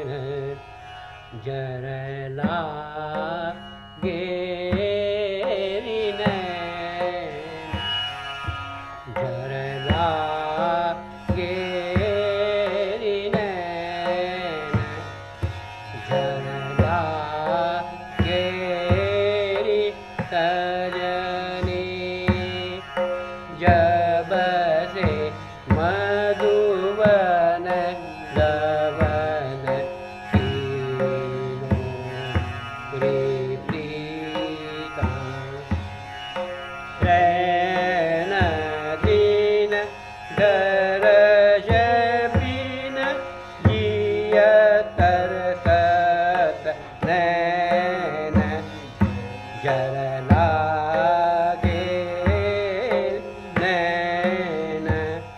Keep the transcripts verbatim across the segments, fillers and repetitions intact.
जरला गेरी नैन जरला गेरी नैन जरला गेरी सजनी जब से मधुवन लवन प्रीतिका रैन दीन दरज बिन जिय तरसत नैन जरला नैन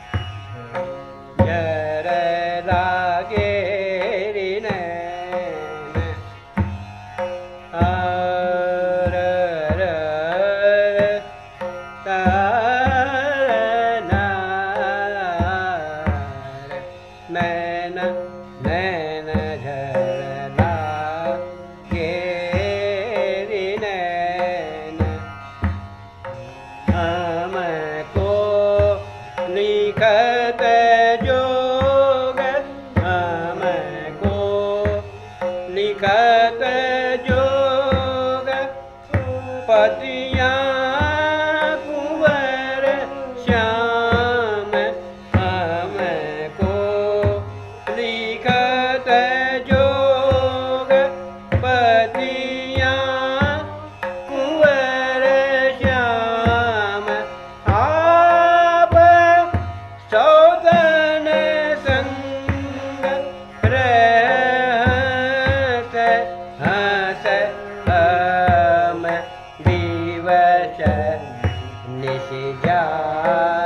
जरला गेरी नैन आर नैन नैन झरला गेरी नैन हमको लिखत जोग हमको लिखत जोग पतिया कुंवर श्याम हमको लिखत जोग पतिया कुंवर श्याम आप सौदन संग रहत हंस हम दिवस निश जा